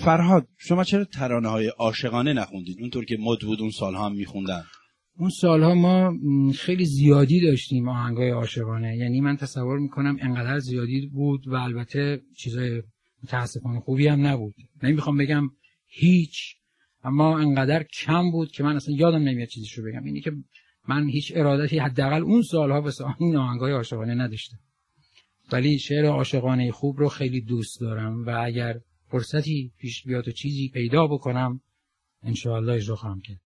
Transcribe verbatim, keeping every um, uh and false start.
فرهاد شما چرا ترانه‌های عاشقانه نخوندید اونطور که مد بود اون سالها هم میخوندن؟ اون سالها ما خیلی زیادی داشتیم آهنگای عاشقانه، یعنی من تصور میکنم انقدر زیادی بود و البته چیزای متاسفانه خوبی هم نبود. نمیخوام بگم هیچ، اما انقدر کم بود که من اصلا یادم نمیاد چیزیشو بگم. اینی که من هیچ ارادتی حداقل اون سالها واسه این آهنگای عاشقانه نداشتم، ولی شعر عاشقانه خوب رو خیلی دوست دارم و اگر فرصتی پیش بیاد و چیزی پیدا بکنم انشاءالله اجرا خواهم کرد.